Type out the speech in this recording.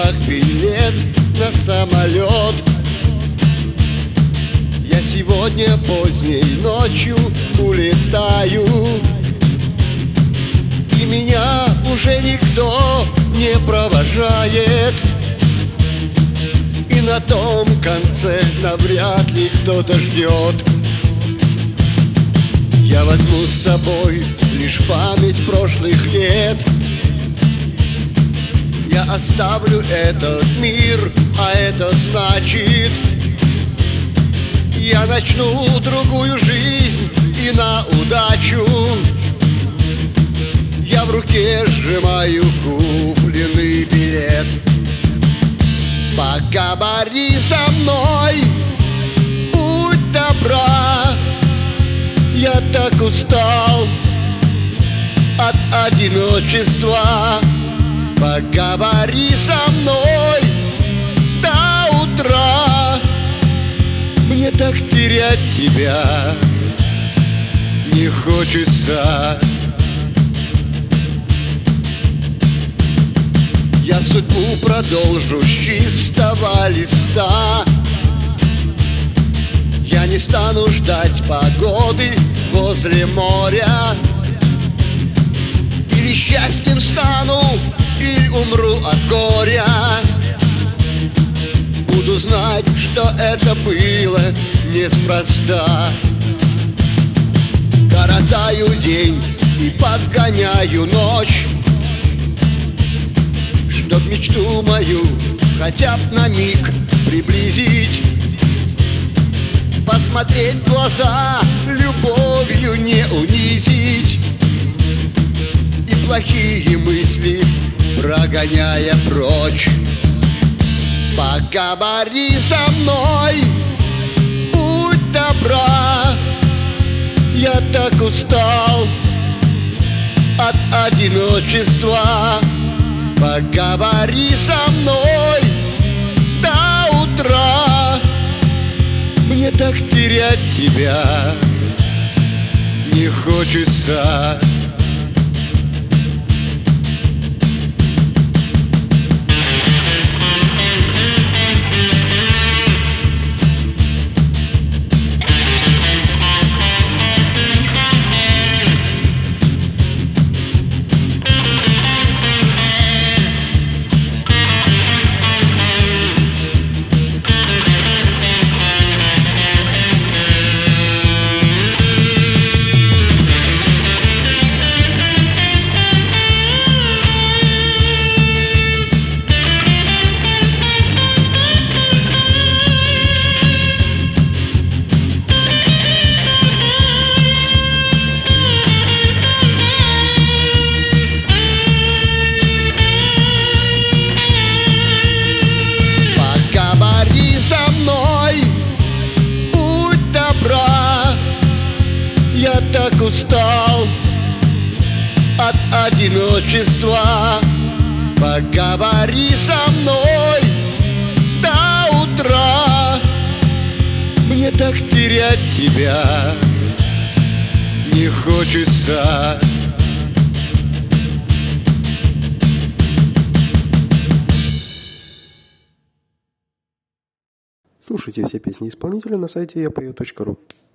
как билет на самолет. Я сегодня поздней ночью улетаю, и меня уже никто не провожает. И на том конце навряд ли кто-то ждет. Я возьму с собой лишь память прошлых лет. Я оставлю этот мир, а это значит, я начну другую жизнь и на удачу. Я в руке сжимаю купленный билет. Поговори со мной, будь добра. Я так устал от одиночества. Поговори со мной до утра. Мне так терять тебя не хочется. Я судьбу продолжу с чистого листа. Я не стану ждать погоды возле моря. Или счастьем стану, или умру от горя. Буду знать, что это было неспроста. Коротаю день и подгоняю ночь, чтоб мечту мою хотя б на миг приблизить. Посмотреть в глаза, любовью не унизить, и плохие мысли прогоняя прочь. Поговори со мной, будь добра. Я так устал от одиночества. Поговори со мной до утра. Мне так терять тебя не хочется. Я так устал от одиночества. Поговори со мной до утра. Мне так терять тебя не хочется. Слушайте все песни исполнителя на сайте yapою.ru.